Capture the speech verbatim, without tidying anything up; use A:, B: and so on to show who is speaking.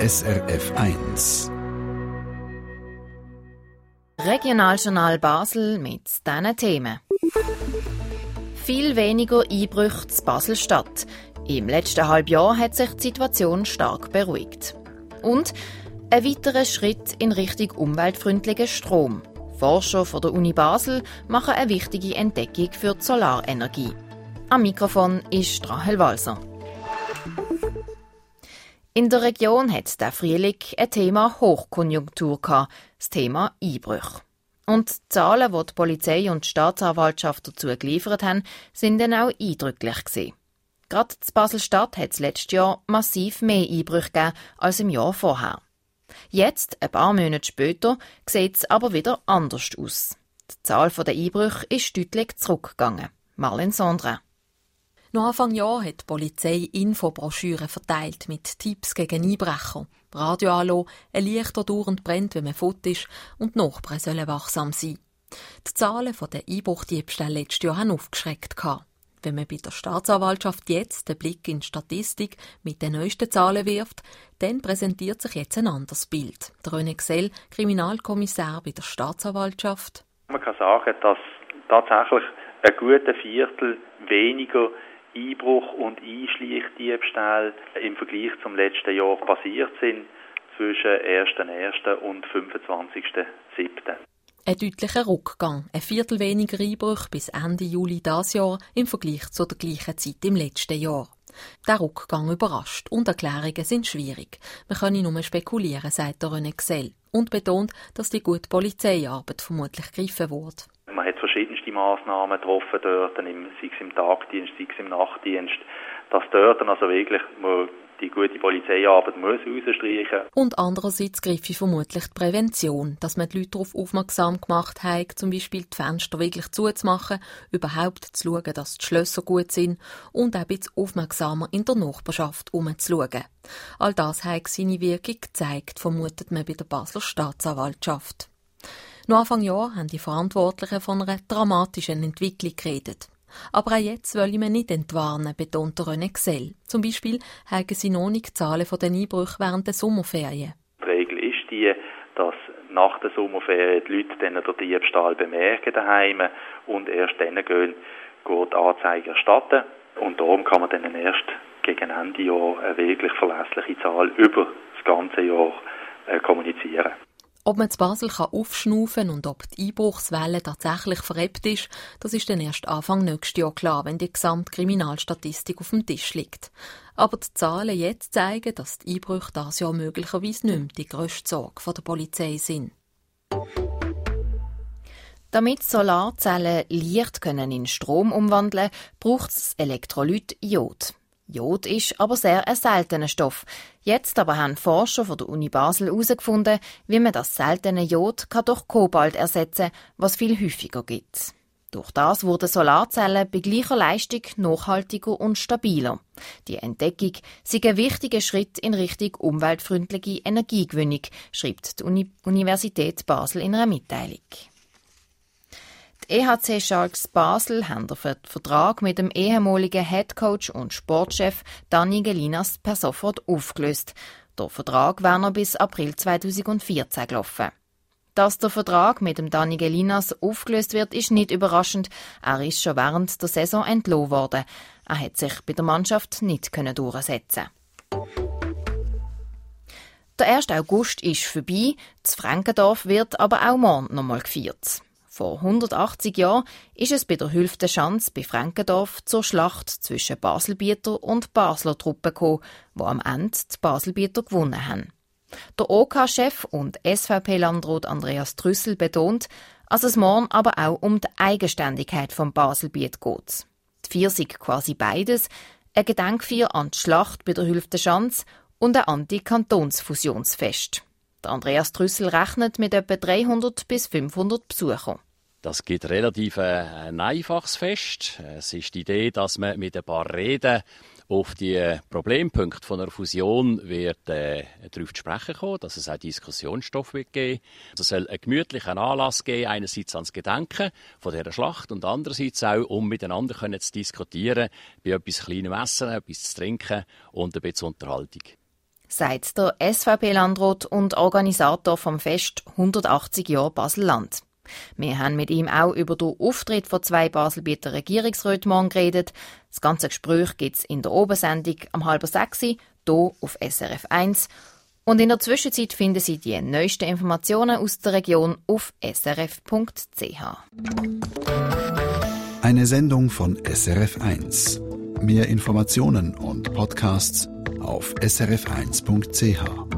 A: S R F eins.
B: Regionaljournal Basel mit diesen Themen. Viel weniger Einbrüche in Basel-Stadt. Im letzten Halbjahr hat sich die Situation stark beruhigt. Und ein weiterer Schritt in Richtung umweltfreundlichen Strom. Forscher von der Uni Basel machen eine wichtige Entdeckung für die Solarenergie. Am Mikrofon ist Rahel Walser. In der Region hat der Frühling ein Thema Hochkonjunktur gehabt, das Thema Einbrüche. Und die Zahlen, die die Polizei und die Staatsanwaltschaft dazu geliefert haben, sind dann auch eindrücklich gewesen. Gerade in Basel-Stadt hat es letztes Jahr massiv mehr Einbrüche gegeben als im Jahr vorher. Jetzt, ein paar Monate später, sieht es aber wieder anders aus. Die Zahl der Einbrüche ist deutlich zurückgegangen. Marlene Sondra.
C: Noch Anfang Jahr hat die Polizei Infobroschüren verteilt mit Tipps gegen Einbrecher. Radio anlassen, ein Licht, das dauernd brennt, wenn man fort ist, und die Nachbarn sollen wachsam sein. Die Zahlen der Einbruchdiebstähle letztes Jahr haben aufgeschreckt. Wenn man bei der Staatsanwaltschaft jetzt den Blick in die Statistik mit den neuesten Zahlen wirft, dann präsentiert sich jetzt ein anderes Bild. Der René Gsell, Kriminalkommissar bei der Staatsanwaltschaft.
D: Man kann sagen, dass tatsächlich ein guter Viertel weniger Einbruch und Einschleichdiebstähle im Vergleich zum letzten Jahr passiert sind, zwischen ersten ersten und fünfundzwanzigsten siebten
C: Ein deutlicher Rückgang, ein Viertel weniger Einbrüche bis Ende Juli dieses Jahr im Vergleich zu der gleichen Zeit im letzten Jahr. Der Rückgang überrascht und Erklärungen sind schwierig. Man kann nur spekulieren, sagt der René Gsell und betont, dass die gute Polizeiarbeit vermutlich gegriffen wurde.
D: Man hat verschiedenste Massnahmen getroffen dort, sei es im Tagdienst, sei es im Nachtdienst, dass dort also wirklich man die gute Polizeiarbeit muss rausstreichen.
C: Und andererseits greife vermutlich die Prävention, dass man die Leute darauf aufmerksam gemacht hat, zum Beispiel die Fenster wirklich zuzumachen, überhaupt zu schauen, dass die Schlösser gut sind und auch ein bisschen aufmerksamer in der Nachbarschaft herumzuschauen. All das hat seine Wirkung gezeigt, vermutet man bei der Basler Staatsanwaltschaft. Noch Anfang Jahr haben die Verantwortlichen von einer dramatischen Entwicklung geredet. Aber auch jetzt wollen wir nicht entwarnen, betont René Gsell. Zum Beispiel haben sie noch nicht die Zahlen der Einbrüche während der Sommerferien.
D: Die Regel ist die, dass nach der Sommerferien die Leute dann den Diebstahl bemerken daheim und erst dann gehen, gehen die Anzeige erstatten. Und darum kann man dann erst gegen Ende Jahr eine wirklich verlässliche Zahl über das ganze Jahr äh, kommunizieren.
C: Ob man zu Basel aufschnaufen kann und ob die Einbruchswelle tatsächlich verebbt ist, das ist dann erst Anfang nächstes Jahr klar, wenn die Gesamtkriminalstatistik auf dem Tisch liegt. Aber die Zahlen jetzt zeigen, dass die Einbrüche dieses Jahr möglicherweise nicht mehr die grösste Sorge der Polizei sind.
B: Damit Solarzellen Licht können in Strom umwandeln können, braucht es Elektrolyt Jod. Jod ist aber sehr ein seltener Stoff. Jetzt aber haben Forscher von der Uni Basel herausgefunden, wie man das seltene Jod durch Kobalt ersetzen kann, was viel häufiger gibt. Durch das wurden Solarzellen bei gleicher Leistung nachhaltiger und stabiler. Die Entdeckung sei ein wichtiger Schritt in Richtung umweltfreundliche Energiegewinnung, schreibt die Uni- Universität Basel in einer Mitteilung. Die E H C Sharks Basel haben den Vertrag mit dem ehemaligen Headcoach und Sportchef Dani Gelinas per sofort aufgelöst. Der Vertrag war noch bis April zweitausendvierzehn gelaufen. Dass der Vertrag mit dem Dani Gelinas aufgelöst wird, ist nicht überraschend. Er ist schon während der Saison entlassen worden. Er hat sich bei der Mannschaft nicht durchsetzen können. Der erste August ist vorbei. Das Frankendorf wird aber auch morgen noch mal gefeiert. Vor hundertachtzig Jahren ist es bei der Hülftenschanze bei Frankendorf zur Schlacht zwischen Baselbieter und Basler Truppen gekommen, die am Ende die Baselbieter gewonnen haben. Der OK-Chef und S V P-Landrat Andreas Trüssel betont, dass es morgen aber auch um die Eigenständigkeit vom Baselbiet geht. Die Vier sind quasi beides, ein Gedenkfeier an die Schlacht bei der Hülftenschanze und ein Anti-Kantonsfusionsfest. Der Andreas Trüssel rechnet mit etwa dreihundert bis fünfhundert Besuchern.
E: Das gibt relativ ein einfaches Fest. Es ist die Idee, dass man mit ein paar Reden auf die Problempunkte von einer Fusion wird äh, darauf zu sprechen kommen, dass es auch Diskussionsstoff wird geben. Es soll einen gemütlichen Anlass geben, einerseits ans Gedenken von dieser Schlacht und andererseits auch, um miteinander können zu diskutieren, bei etwas kleinem Essen, etwas zu trinken und ein bisschen Unterhaltung.
B: sagt der S V P-Landrat und Organisator vom Fest hundertachtzig Jahre Basel-Land. Wir haben mit ihm auch über den Auftritt von zwei Baselbieter Regierungsräten morgen geredet. Das ganze Gespräch gibt es in der Obersendung am halb sechs, hier auf S R F eins. Und in der Zwischenzeit finden Sie die neuesten Informationen aus der Region auf s r f punkt c h.
A: Eine Sendung von S R F eins. Mehr Informationen und Podcasts auf s r f eins punkt c h.